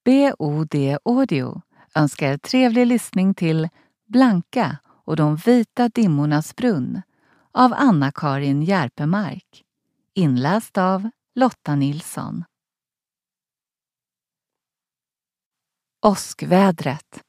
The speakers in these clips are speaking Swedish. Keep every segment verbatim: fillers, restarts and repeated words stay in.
B O D Audio önskar trevlig lyssning till Blanka och de vita dimmornas brunn av Anna-Karin Järpemark. Inläst av Lotta Nilsson. Åskvädret.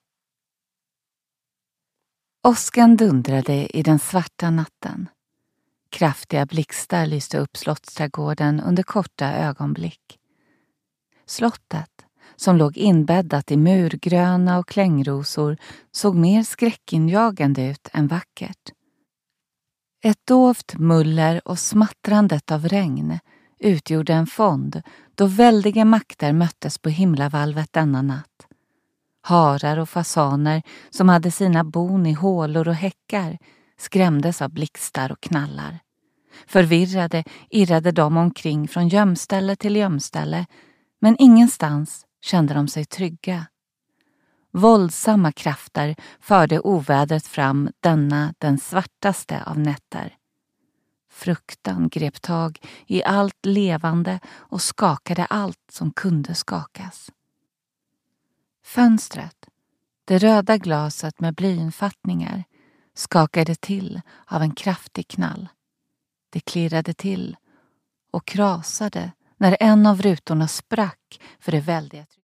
Åskan dundrade i den svarta natten. Kraftiga blixtar lyste upp slottsträdgården under korta ögonblick. Slottet, som låg inbäddat i murgröna och klängrosor, såg mer skräckinjagande ut än vackert. Ett dovt muller och smattrandet av regn utgjorde en fond då väldiga makter möttes på himlavalvet denna natt. Harar och fasaner som hade sina bon i hålor och häckar skrämdes av blixtar och knallar. Förvirrade irrade de omkring från gömställe till gömställe, men ingenstans kände de sig trygga. Våldsamma krafter förde ovädret fram denna den svartaste av nätter. Fruktan grep tag i allt levande och skakade allt som kunde skakas. Fönstret, det röda glaset med blyinfattningar, skakade till av en kraftig knall. Det klirrade till och krasade när en av rutorna sprack för det väldiga trycket.